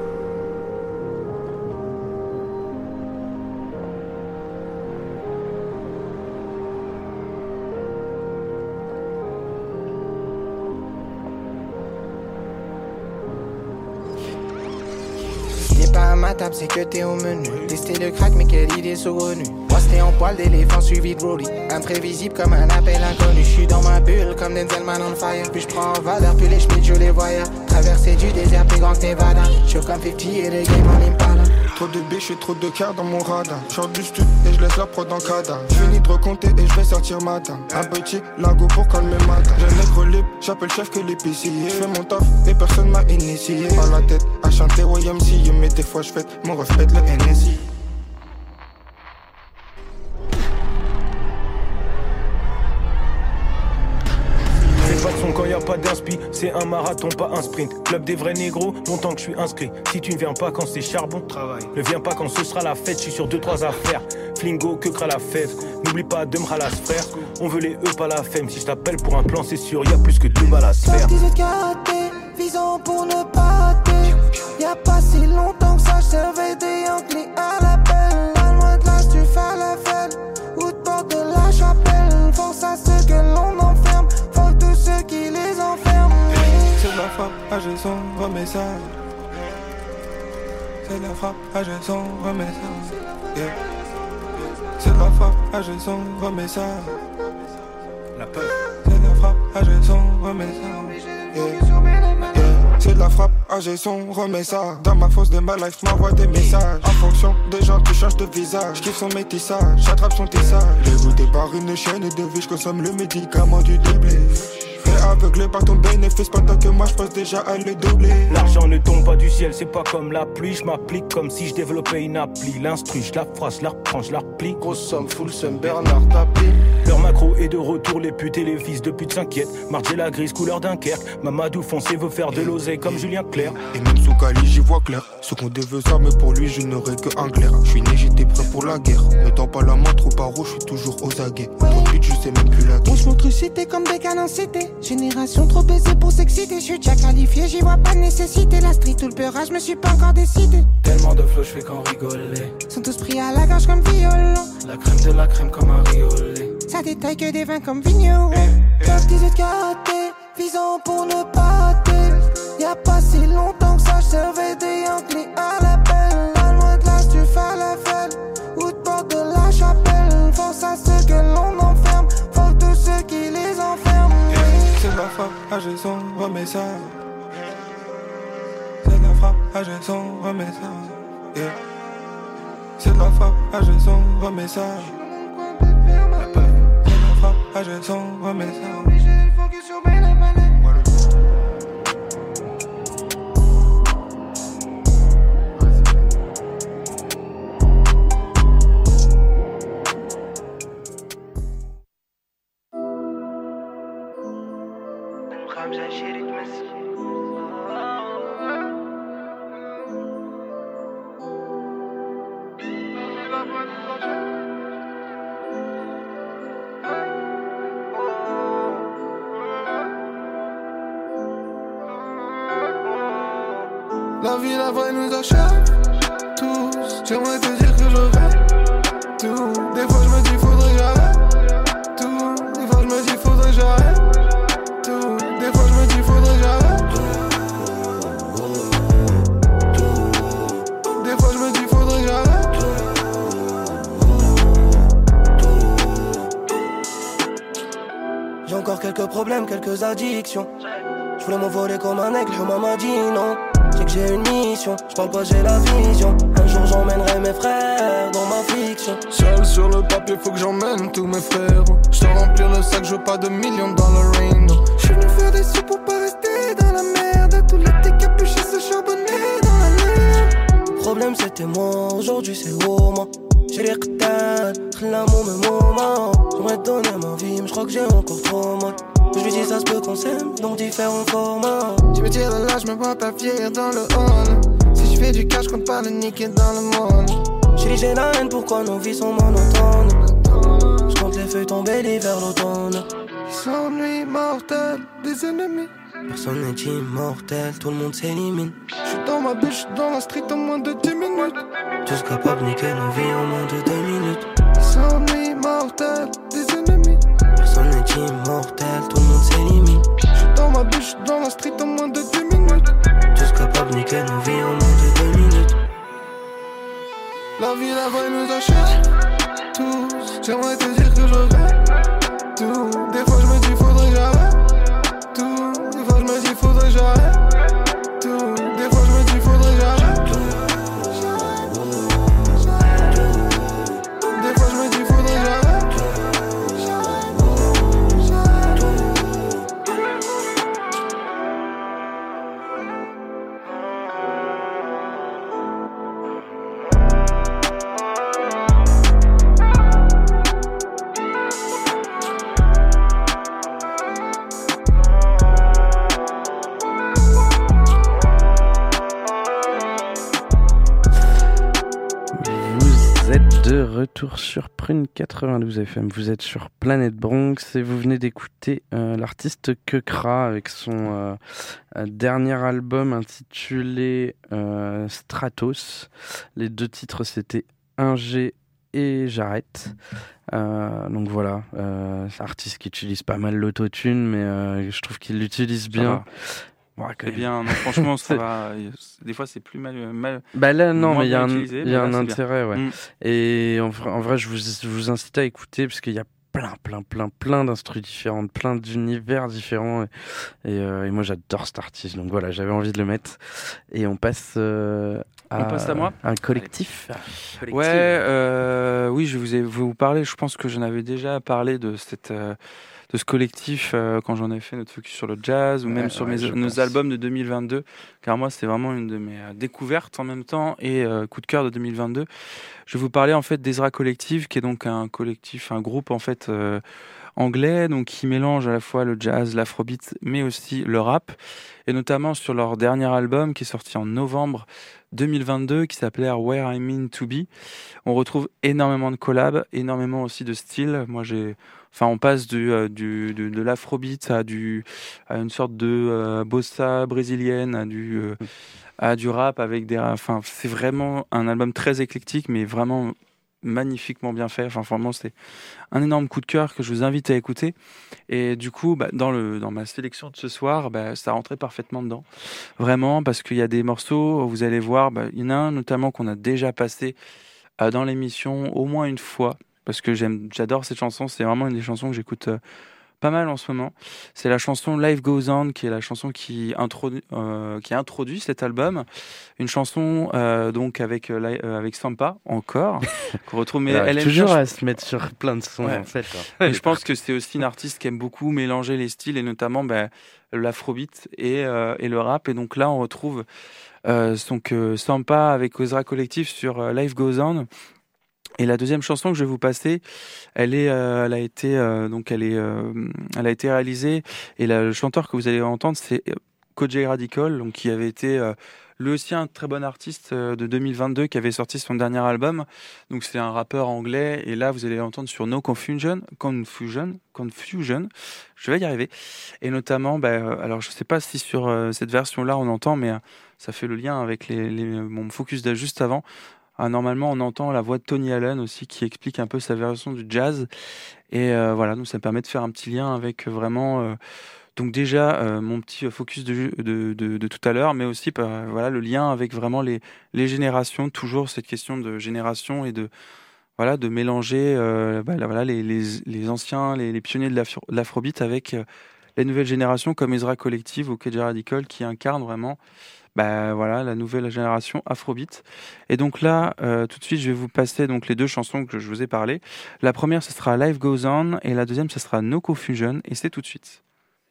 Pas à ma table, c'est que t'es au menu. Tester le crack, mais quelle idée saugrenue. Posté en poil d'éléphant suivi de Brody. Imprévisible comme un appel inconnu. J'suis dans ma bulle comme Denzel Man on fire. Puis j'prends en valeur, puis les schmitts je les voyais. Traverser du désert plus grand que Nevada. J'suis comme cinquante et le game en Impala. Trop de biches et trop de cœur dans mon radar. J'sors du stud et je laisse la prod en cadavre. J'finis de recompter et je vais sortir matin. Un petit lago pour calmer matin. J'ai un nègre libre, j'appelle chef que l'épicier. J'fais mon taf et personne m'a initié. Pas la tête à chanter Y M C. Mais des fois j'fête mon reflet le N S I. C'est pas de son quand y a pas d'inspi, c'est un marathon pas un sprint. Club des vrais négros, longtemps que je suis inscrit. Si tu ne viens pas quand c'est charbon, travail. Ne viens pas quand ce sera la fête, je suis sur deux trois affaires. Flingo, Keukra la fève, n'oublie pas de m'ralas frère. On veut les E pas la femme, si je t'appelle pour un plan c'est sûr, y a plus que deux balles à se faire. dix-huit karaté, visant pour ne pas rater. Y'a pas si longtemps que ça, j'servais des Yankees à l'appel. Pas loin de là, tu fais la fête. Ou de porte de la chapelle. Force à ceux que l'on enferme. Faut tous ceux qui les enferment. C'est la frappe, ah j'ai son remessage. C'est la frappe, ah j'ai son remessage. Yeah. C'est la frappe, ah j'ai son remessage. La peur. C'est la frappe, ah j'ai son remessage. Yeah. Yeah. C'est de la frappe, ah j'ai son remets ça. Dans ma fosse de ma life, m'envoie des messages. En fonction des gens qui changent de visage. J'kiffe son métissage, j'attrape son tissage. Dégoûté par une chaîne de vie, j'consomme le médicament du déblé. Fait aveuglé par ton bénéfice pendant que moi j'pense déjà à le doubler. L'argent ne tombe pas du ciel, c'est pas comme la pluie. Je m'applique comme si je développais une appli. L'instru, je la phrase, je la reprends, je la replie. Grosse somme, full somme, Bernard tapis. Leur macro est de retour, les putes et les fils de pute s'inquiètent. Marge la grise, couleur Dunkerque. Mamadou foncé veut faire de l'oseille comme Julien Clerc. Et même sous Cali, j'y vois clair. Ce qu'on devait ça, mais pour lui, je n'aurais que un clair. J'suis né, j'étais prêt pour la guerre. Ne tends pas la main trop par haut, j'suis toujours aux aguets. Trop vite, je sais même plus la guerre. On se montre cité comme des canons cités. Génération trop baisée pour s'exciter. J'suis déjà qualifié, j'y vois pas de nécessité. La street ou le peurage, je me suis pas encore décidé. Tellement de flow, j'fais qu'en rigoler. Sont tous pris à la gorge comme violon. La crème de la crème comme un riolet. Ça détaille que des vins comme vigneron. Top dix-huit karaté, visant pour ne pas rater. Y'a pas si longtemps que ça, j'servais des Yankees à l'appel. Pas loin de là, tu fais la fête. Ou de porte de la chapelle. Force à ceux que l'on enferme. Faut tous ceux qui les enferment. C'est la frappe, ah j'ai son remets ça. C'est la frappe. ah j'ai son remets ça. Yeah. C'est de la frappe, ah j'ai son remets ça. C'est de la frappe, ah j'ai son remets ça. La vie, la vraie nous achète tous. J'aimerais te dire que je rêve tout. Des fois je me dis faudrait que j'arrête tout. Des fois je me dis faudrait que j'arrête tout. Des fois je me dis faudrait que j'arrête tout. Des fois je me dis faudrait que j'arrête tout. J'ai encore quelques problèmes, quelques addictions. Je voulais m'envoler comme un aigle, maman m'a dit non. J'ai que j'ai une mission, je parle pas, j'ai la vision. Un jour j'emmènerai mes frères dans ma fiction. Seul sur le papier, faut que j'emmène tous mes frères. Je dois remplir le sac, je veux pas de millions dans le ring. Je suis venu faire des sous pour pas rester dans la merde. Tout l'été capuché se charbonner dans la merde. Le problème c'était moi, aujourd'hui c'est moi. J'ai les qtals, l'amour me moment. J'aimerais te donner ma vie, mais je crois que j'ai encore trop mal. Je lui dis ça se peut qu'on s'aime, donc différents formats. Tu me tires de là, je me vois pas vieillir dans le hall. Si je fais du cash, compte pas le niquer dans le monde. J'ai dit j'ai la haine, pourquoi nos vies sont monotones. Je compte les feuilles tomber l'hiver, l'automne. Ils sont nuits mortelles, des ennemis. Personne n'est immortel, tout le monde s'élimine. J'suis dans ma bûche, dans la street en moins de dix minutes. Tous capables de niquer nos vies en moins de deux minutes. Ils sont nuits mortelles, des ennemis. Personne n'est immortel, tout le monde s'élimine. J'suis dans ma bûche, dans la street en moins de dix minutes. Tous capables de niquer nos vies en moins de deux minutes. La vie, la vraie nous achète tous. J'aimerais te dire que je rêve tout. Des fois je me dis faudrait que j'arrête tout. Des fois je me dis faudrait que j'arrête tout. Des fois je me dis faudrait que j'arrête tout. Des fois je me dis faudrait que j'arrête. De retour sur Prune quatre-vingt-douze F M, vous êtes sur Planète Bronx et vous venez d'écouter euh, l'artiste Keukra avec son euh, euh, dernier album intitulé euh, Stratos. Les deux titres c'était Ingé et J'arrête. Euh, donc voilà, euh, c'est un artiste qui utilise pas mal l'autotune, mais euh, je trouve qu'il l'utilise bien. Ouais, c'est bien, non, franchement, ça va. Des fois, c'est plus mal. mal bah là, non, mais il y a un, utilisé, y a mais un là, intérêt, ouais. Mm. Et en vrai, en vrai je, vous, je vous incite à écouter parce qu'il y a plein, plein, plein, plein d'instrus différents, plein d'univers différents. Et, et, euh, et moi, j'adore cet artiste. Donc voilà, j'avais envie de le mettre. Et on passe euh, à, on passe à moi un collectif. collectif. Ouais, euh, oui, je vous ai vous parler. Je pense que j'en avais déjà parlé de cette. Euh, de ce collectif euh, quand j'en ai fait notre focus sur le jazz ou même ouais, sur ouais, mes, nos pense. albums de deux mille vingt-deux, car moi c'est vraiment une de mes euh, découvertes en même temps et euh, coup de cœur de deux mille vingt-deux. Je vais vous parler en fait d'Ezra Collective, qui est donc un collectif, un groupe en fait euh, anglais, donc qui mélange à la fois le jazz, l'afrobeat, mais aussi le rap, et notamment sur leur dernier album qui est sorti en novembre deux mille vingt-deux, qui s'appelait Where I Mean to Be. On retrouve énormément de collabs, énormément aussi de styles. Moi j'ai Enfin, on passe du, euh, du, de, de l'afrobeat à, du, à une sorte de euh, bossa brésilienne, à du, euh, à du rap avec des. Enfin, c'est vraiment un album très éclectique, mais vraiment magnifiquement bien fait. Enfin, vraiment, c'est un énorme coup de cœur que je vous invite à écouter. Et du coup, bah, dans, le, dans ma sélection de ce soir, bah, ça rentrait parfaitement dedans. Vraiment, parce qu'il y a des morceaux, vous allez voir, bah, il y en a un notamment qu'on a déjà passé euh, dans l'émission au moins une fois. Parce que j'aime, j'adore cette chanson, c'est vraiment une des chansons que j'écoute euh, pas mal en ce moment. C'est la chanson Life Goes On, qui est la chanson qui, introdu- euh, qui a introduit cet album. Une chanson euh, donc avec, euh, avec Sampa, encore, qu'on retrouve. Mais elle aime toujours bien, à se mettre sur plein de sons, ouais. en fait. Et je pense que c'est aussi une artiste qui aime beaucoup mélanger les styles, et notamment bah, l'afrobeat et, euh, et le rap. Et donc là, on retrouve euh, donc, euh, Sampa avec Ozra Collective sur euh, Life Goes On. Et la deuxième chanson que je vais vous passer, elle est, euh, elle a été, euh, donc elle est, euh, elle a été réalisée, et la, le chanteur que vous allez entendre, c'est Kojey Radical, donc qui avait été euh, lui aussi un très bon artiste euh, de deux mille vingt-deux, qui avait sorti son dernier album. Donc c'est un rappeur anglais, et là vous allez l'entendre sur No Confusion, Confusion, Confusion. Je vais y arriver. Et notamment, bah, alors je sais pas si sur euh, cette version-là on entend, mais euh, ça fait le lien avec les, les, mon focus d'âge juste avant. Ah, normalement, on entend la voix de Tony Allen aussi, qui explique un peu sa version du jazz. Et euh, voilà, donc ça me permet de faire un petit lien avec vraiment, euh, donc déjà euh, mon petit focus de, de, de, de tout à l'heure, mais aussi euh, voilà le lien avec vraiment les, les générations. Toujours cette question de génération et de voilà de mélanger euh, bah, là, voilà les, les, les anciens, les, les pionniers de l'afro, l'afrobeat avec euh, les nouvelles générations comme Ezra Collective ou Kojey Radical, qui incarnent vraiment. Bah voilà, la nouvelle génération Afrobeat. Et donc là, euh, tout de suite, je vais vous passer donc les deux chansons que je vous ai parlé. La première, ce sera Life Goes On, et la deuxième, ce sera No Confusion, et c'est tout de suite.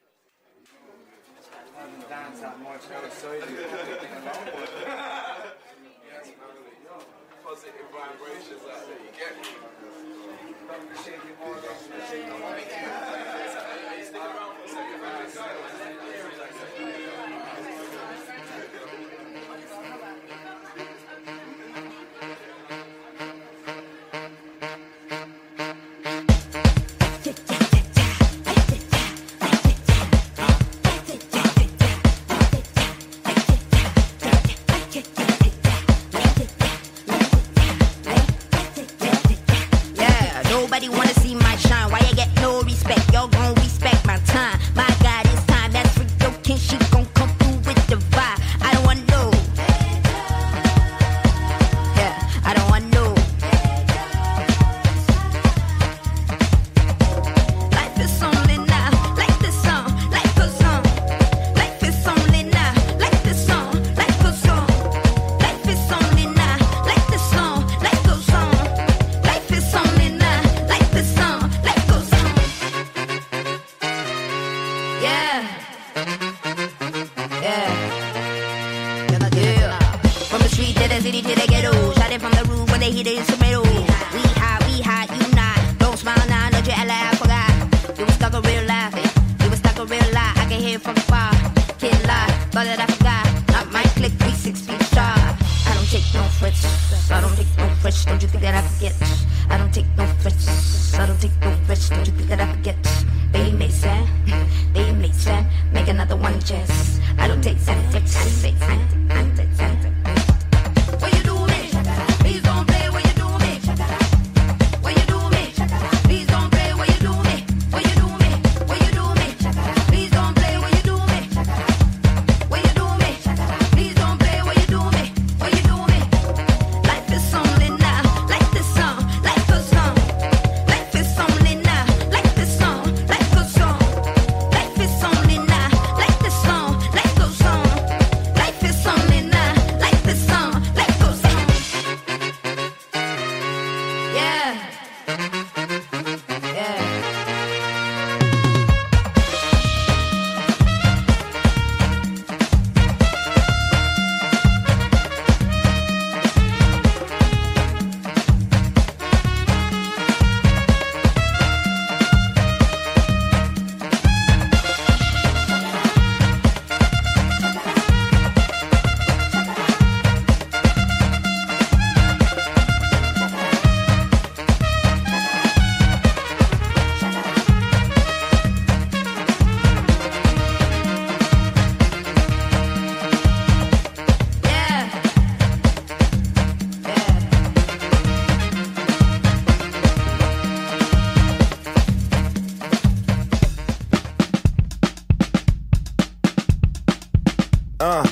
Uh,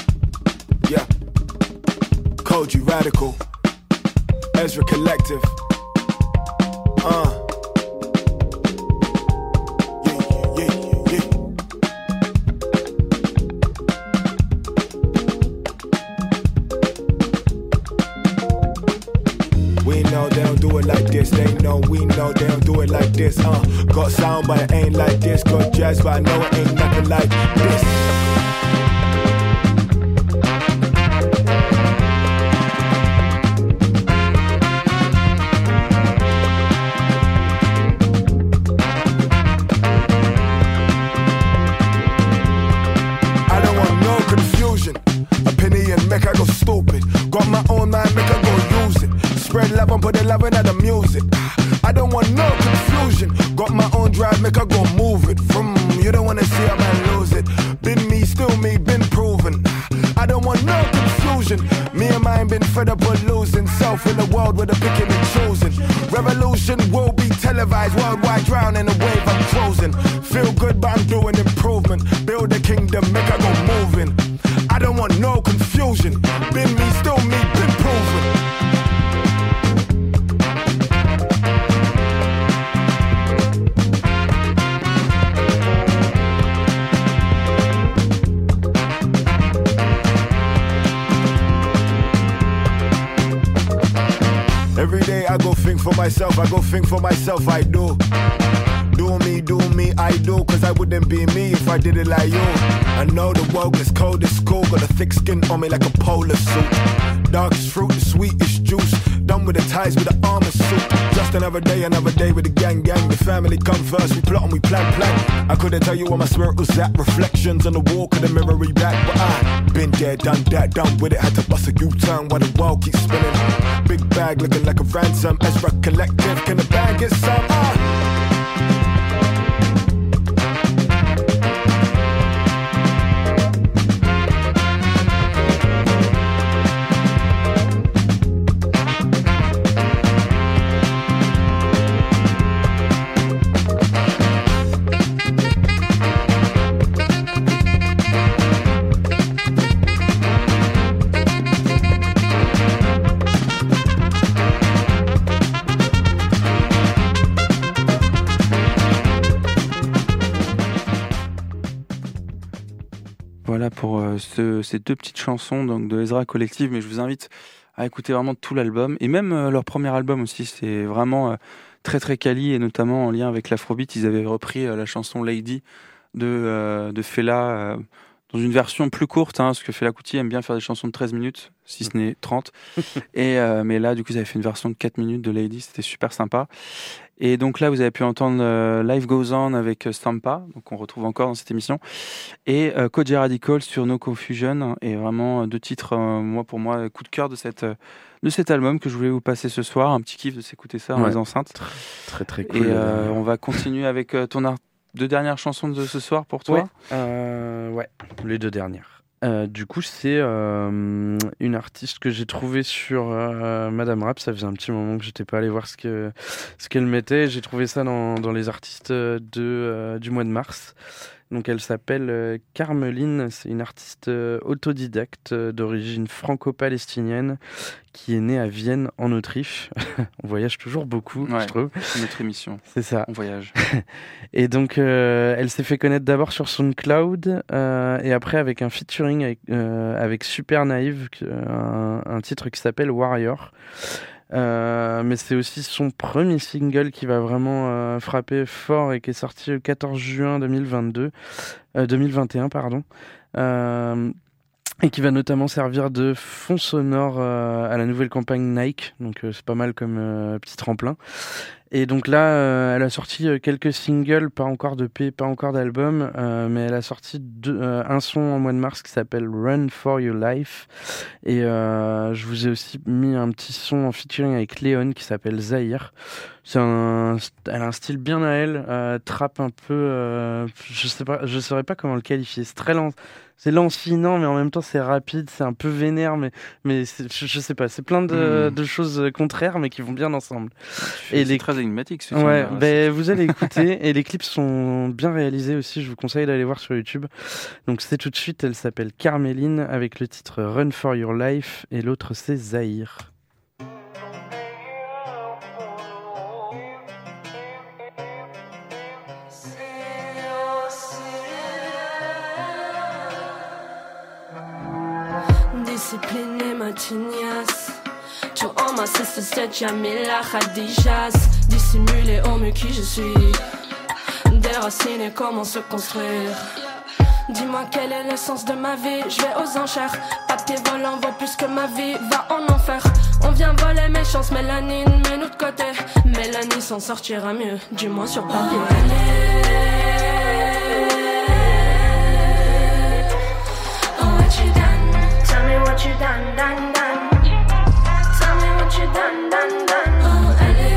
yeah. Kojey Radical, Ezra Collective. Uh, yeah, We know they don't do it like this. They know we know they don't do it like this. Uh, got sound but it ain't like this. Got jazz but I know it ain't nothing like this. Make I go stupid. Got my own mind, make I go use it. Spread love and put the love into the music. I don't want no confusion. Got my own drive, make I go move it. From you don't wanna see a man lose it. Been me, still me, been proven. I don't want no confusion. Me and mine been fed up with losing. Self in the world with a picking and choosing. Revolution will be televised. Worldwide drown in the wave I'm closing. Feel good but I'm doing improvement. Build a kingdom, make I go moving. I don't want no confusion. Been me, still me, been proven. Every day I go think for myself, I go think for myself, I do. Do me, do me, I do. Cause I wouldn't be me if I did it like you. I know the world gets cold, it's cool. Got a thick skin on me like a polar suit. Darkest fruit, the sweetest juice. Done with the ties with the armor suit. Just another day, another day with the gang, gang. The family come first, we plot and we plan, plan. I couldn't tell you where my spirit was at. Reflections on the wall, couldn't mirror me back. But I been there, done that, done with it. Had to bust a U-turn while the world keeps spinning. Big bag looking like a ransom. Ezra Collective, can the bag get some? Ah. Voilà pour euh, ce, ces deux petites chansons donc, de Ezra Collective, mais je vous invite à écouter vraiment tout l'album, et même euh, leur premier album aussi, c'est vraiment euh, très très quali, et notamment en lien avec l'Afrobeat, ils avaient repris euh, la chanson Lady de, euh, de Fela, euh, dans une version plus courte, hein, parce que Fela Kuti aime bien faire des chansons de treize minutes, si ce n'est trente, et, euh, mais là du coup ils avaient fait une version de quatre minutes de Lady, c'était super sympa. Et donc là, vous avez pu entendre euh, Life Goes On avec euh, Stampa, donc on retrouve encore dans cette émission, et euh, Kojey Radical sur No Confusion, et vraiment euh, deux titres, euh, moi pour moi, coup de cœur de cette euh, de cet album que je voulais vous passer ce soir, un petit kiff de s'écouter ça dans ouais, les enceintes. Très très, très cool. Et euh, on va continuer avec euh, ton art, deux dernières chansons de ce soir pour toi. Ouais, euh, ouais les deux dernières. Euh, du coup, c'est euh, une artiste que j'ai trouvée sur euh, Madame Rap. Ça faisait un petit moment que j'étais pas allé voir ce que ce qu'elle mettait. J'ai trouvé ça dans dans les artistes de euh, du mois de mars. Donc, elle s'appelle euh, Carmeline. C'est une artiste euh, autodidacte euh, d'origine franco-palestinienne qui est née à Vienne, en Autriche. On voyage toujours beaucoup, ouais, je trouve. C'est notre émission. C'est ça. On voyage. Et donc, euh, elle s'est fait connaître d'abord sur SoundCloud euh, et après avec un featuring avec, euh, avec Super Naïve, un, un titre qui s'appelle Warrior. Euh, mais c'est aussi son premier single qui va vraiment euh, frapper fort et qui est sorti le quatorze juin deux mille vingt-deux, euh, deux mille vingt et un, pardon. Euh, et qui va notamment servir de fond sonore euh, à la nouvelle campagne Nike, donc euh, c'est pas mal comme euh, petit tremplin. Et donc là, euh, elle a sorti euh, quelques singles, pas encore de P, pas encore d'album, euh, mais elle a sorti deux, euh, un son en mois de mars qui s'appelle Run for Your Life. Et euh, je vous ai aussi mis un petit son en featuring avec Léon qui s'appelle Zahir. C'est un, elle a un style bien à elle, euh, trap un peu, euh, je sais pas, je saurais pas comment le qualifier. C'est très lent, c'est lancinant, mais en même temps c'est rapide, c'est un peu vénère, mais mais c'est, je, je sais pas, c'est plein de, mmh. de choses contraires, mais qui vont bien ensemble. Et les très énigmatique. Ce ouais, ben vous allez écouter, et les clips sont bien réalisés aussi. Je vous conseille d'aller voir sur YouTube. Donc c'est tout de suite. Elle s'appelle Carmeline avec le titre Run for Your Life, et l'autre c'est Zahir. Discipliné ma tignasse, To all my sisters, said Jamila Khadijas. Dissimulé au mieux qui je suis. Déraciné, comment se construire? Dis-moi quel est le sens de ma vie. Je vais aux enchères. Papier volant vaut plus que ma vie. Va en enfer. On vient voler mes chances. Mélanine, mets-nous de côté. Mélanie s'en sortira mieux. Du moins sur papier. Oh, what you done? Tell me what you done, done, done. Tell me what you done, done, done. Oh, allez.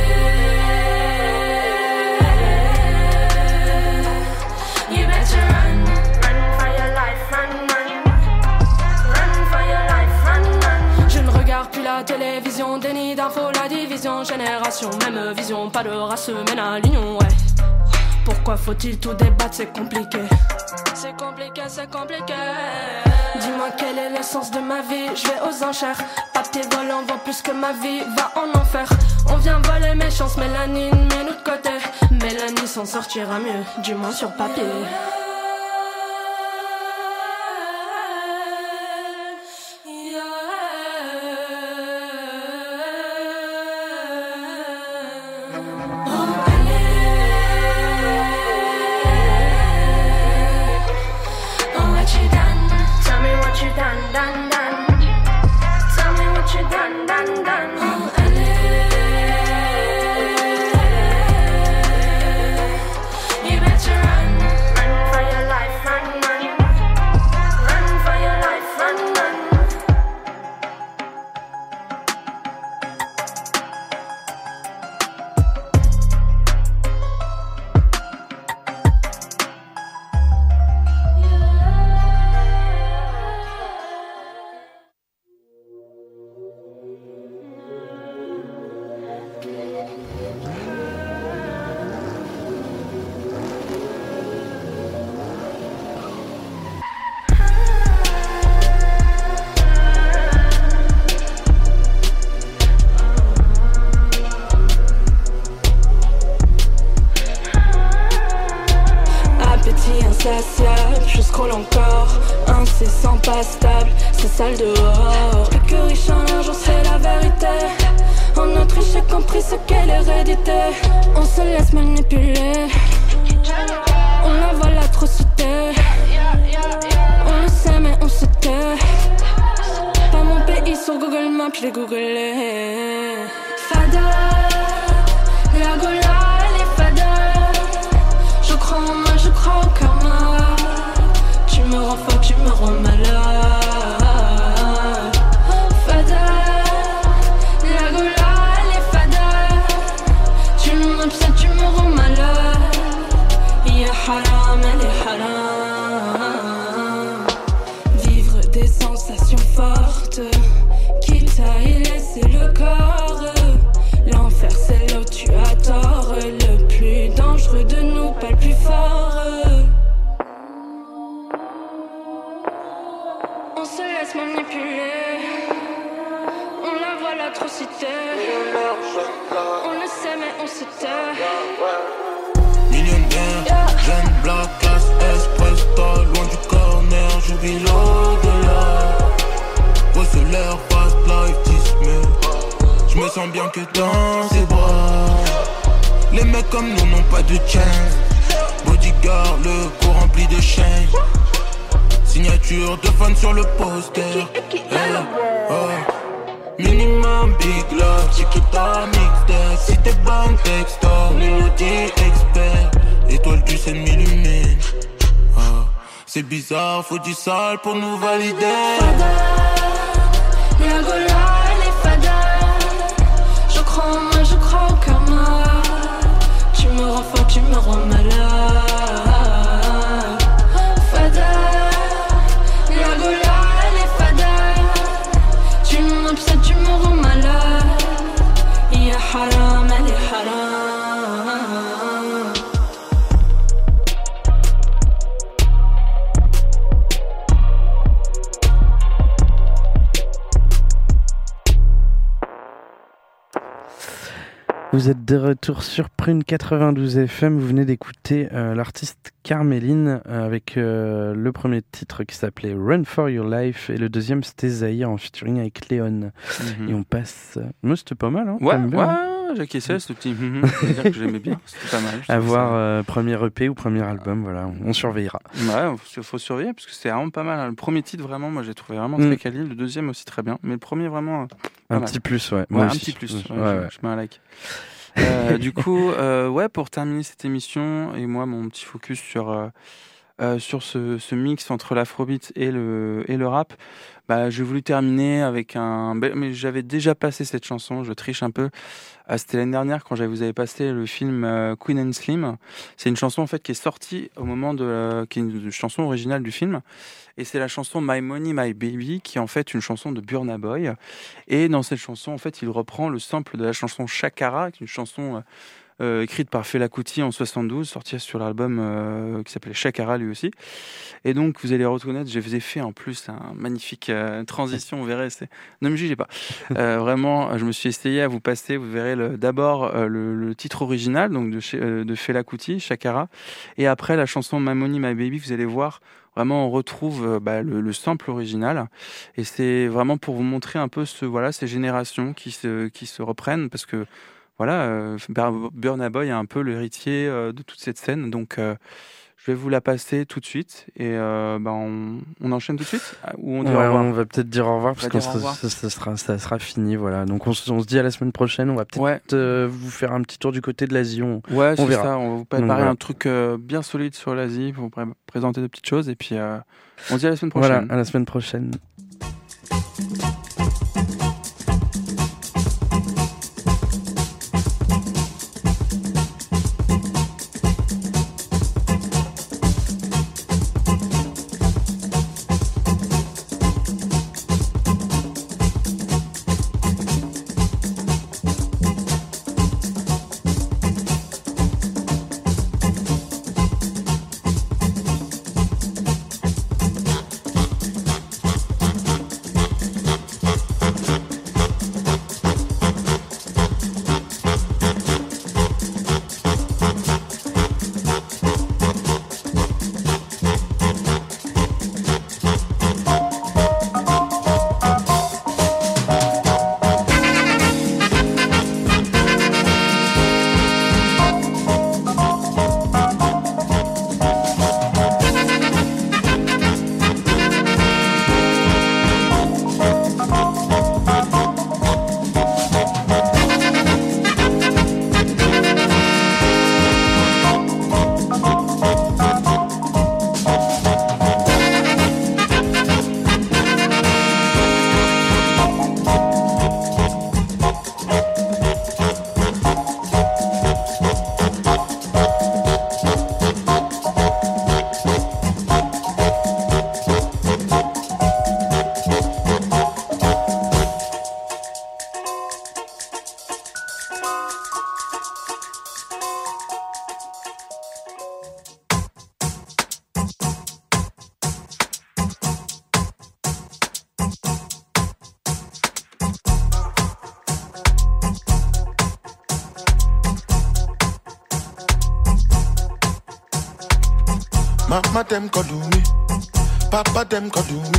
You better run. Run for your life, run, run. Run for your life, run, run. Je ne regarde plus la télévision. Déni d'infos, la division. Génération, même vision. Pas de race, mène à l'union, ouais. Pourquoi faut-il tout débattre, c'est compliqué. C'est compliqué, c'est compliqué. Dis-moi quel est le sens de ma vie. Je vais aux enchères. Papier volant vaut plus que ma vie. Va en enfer. On vient voler mes chances. Mélanine, mets-nous de côté. Mélanie s'en sortira mieux. Du moins sur papier. Je scrolle encore, incessant, pas stable, c'est sale dehors. Plus que riche en argent, c'est la vérité. En Autriche, j'ai compris ce qu'est l'hérédité. On se laisse manipuler, on la voit l'atrocité. On le sait mais on se tait. Pas mon pays sur Google Maps, je l'ai googlé. Fada, la gola, elle est fada. Je crois en moi, je crois au karma. Tu me rends folle, tu me rends malade. Fada, la gola, elle est fada. Tu m'obsèdes, tu me rends malade. Ya haram, elle est haram. Vivre des sensations fortes, quitte à y laisser le corps. L'enfer c'est là où tu as tort. Le plus dangereux de nous, pas le plus fort. On se laisse manipuler, on la voit l'atrocité. On le sait mais on se tait. Millionnaire, yeah. Jeune black, classe express, pas loin du corner, j'oublie l'au-delà. Gros solaire, fast life, dismay. J'me sens bien que dans ses bras. Les mecs comme nous n'ont pas de chain. Bodyguard, le cou rempli de chaînes. Signature de fan sur le poster. Hey, oh. Minimum big love, Chiquita mixtape. Si t'es bonne textor, mélodie expert. Étoile du ciel m'illumine. Oh. C'est bizarre, faut du sale pour nous valider. Fada, la gola, elle est fada. Je crois en moi, je crois au karma. Tu me rends folle, tu me rends malade. Fada, la gola, elle est fada. Tu m'obsèdes, tu me rends malade. Ya haram, elle est haram. Vous êtes de retour sur Prune quatre-vingt-douze F M. Vous venez d'écouter euh, l'artiste Carmeline euh, avec euh, le premier titre qui s'appelait Run for Your Life et le deuxième c'était Zahir en featuring avec Léon. Mm-hmm. Et on passe. Moi, c'était pas mal, hein. Ouais, bien, ouais, hein. j'ai kiffé ce petit. Mm-hmm. dire que j'aimais bien. C'était pas mal. À voir euh, premier E P ou premier album, voilà, on, on surveillera. Ouais, il faut surveiller parce que c'est vraiment pas mal. Hein. Le premier titre, vraiment, moi j'ai trouvé vraiment très mm. quali. Le deuxième aussi très bien. Mais le premier, vraiment. Euh, un mal. petit plus, ouais. ouais Moi un aussi. petit plus. Ouais, ouais, je, ouais. je mets un like. euh, du coup, euh, ouais, pour terminer cette émission et moi mon petit focus sur euh, euh, sur ce, ce mix entre l'afrobeat et le et le rap, bah j'ai voulu terminer avec un, mais j'avais déjà passé cette chanson, je triche un peu. Ah, c'était l'année dernière quand j'avais vous avez passé le film euh, Queen and Slim. C'est une chanson en fait qui est sortie au moment de euh, qui est une chanson originale du film. Et c'est la chanson My Money, My Baby, qui est en fait une chanson de Burna Boy. Et dans cette chanson, en fait, il reprend le sample de la chanson Shakara, qui est une chanson euh, écrite par Fela Kuti en soixante-douze, sortie sur l'album euh, qui s'appelait Shakara lui aussi. Et donc, vous allez reconnaître, je vous ai fait en plus un magnifique euh, transition, vous verrez. C'est... Ne me jugez pas. Euh, vraiment, je me suis essayé à vous passer, vous verrez le, d'abord euh, le, le titre original donc de, chez, euh, de Fela Kuti, Shakara. Et après, la chanson My Money, My Baby, vous allez voir. Vraiment, on retrouve bah, le, le sample original, et c'est vraiment pour vous montrer un peu ce voilà ces générations qui se qui se reprennent parce que voilà, euh, Burna Boy est un peu l'héritier euh, de toute cette scène, donc euh, je vais vous la passer tout de suite et euh, bah, on, on enchaîne tout de suite ou on dit ouais, au revoir. On va peut-être dire au revoir parce que ça, ça, ça sera ça sera fini voilà. Donc on, on se dit à la semaine prochaine. On va peut-être ouais. euh, vous faire un petit tour du côté de l'Asie. On, ouais, on c'est verra. ça. On va vous préparer Donc, voilà. un truc euh, bien solide sur l'Asie pour vous pré- présenter de petites choses et puis euh, on se dit à la semaine prochaine. Voilà, à la semaine prochaine. Mama them could do me, Papa them could do me,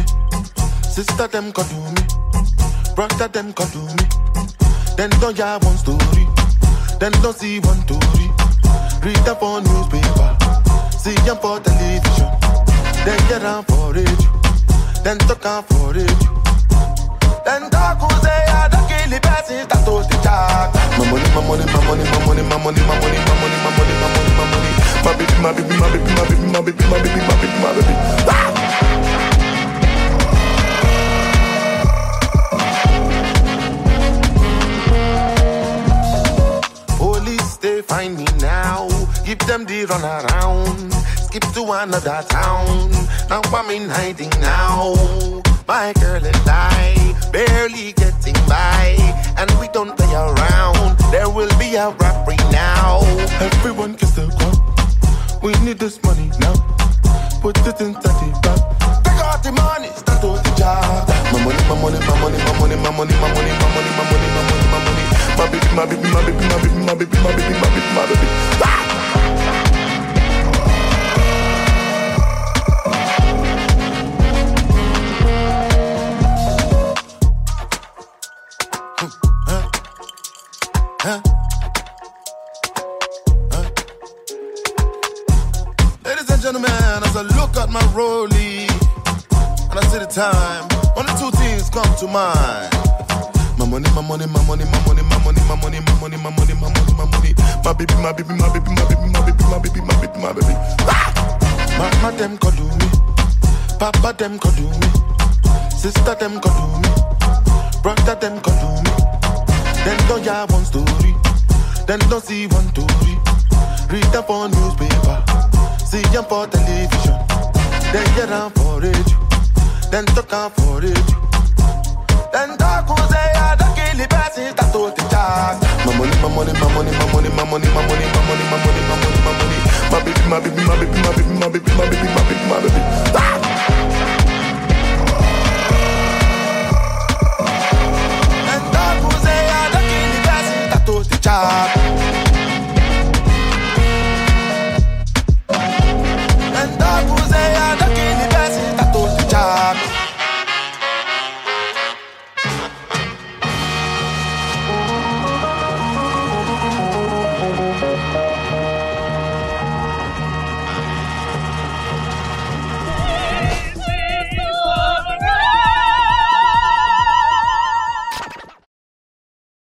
Sister them could do me, Brother them could do me. Then don't hear one story, then don't see one story. Read them for newspaper, see them for television. Then get them for radio, then talk them for radio. Then talk who say I don't kill the person that told the chat. My money, my money, my money, my money, my money, my money, my money, my money, my money, my money. My baby, my baby, my baby, my baby, my baby, my baby, my baby, my baby. Ah! Police, they find me now. Give them the run around. Skip to another town. Now I'm in hiding now. My girl and I barely getting by, and we don't play around. There will be a robbery now. Everyone kiss the ground. We need this money now. Put it into the bank. Take out the money, start to the job. My money, my money, my money, my money, my money, my money, my money, my money, my money, my money. My baby, my baby, my baby, my baby, my baby, my baby, my baby, my baby. Ah! Huh? Huh? Ladies and gentlemen, as I look at my rollie and I see the time, only two things come to mind. My money, my money, my money, my money, my money, my money, my money, my money, my money, my money, my baby, my baby, my baby, my baby, my baby, my baby, my baby, my baby. Mama them call me, Papa them call me, sister them call me, brother them call me. Then don't hear one story, then don't see one story. Read them for newspaper, see them for television. Then hear them for radio, then talk them for radio. Then talk who say I don't kill the person that told the child. My money, my money, my money, my money, my money, my money, my money, my money, my money, my money. My baby, my baby, my baby, my baby, my baby, my baby, my baby, my baby. Ah!